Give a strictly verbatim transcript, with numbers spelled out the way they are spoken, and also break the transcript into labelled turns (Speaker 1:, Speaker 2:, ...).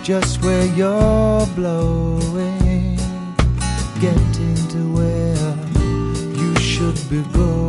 Speaker 1: just where you're blowing, getting to where you should be going.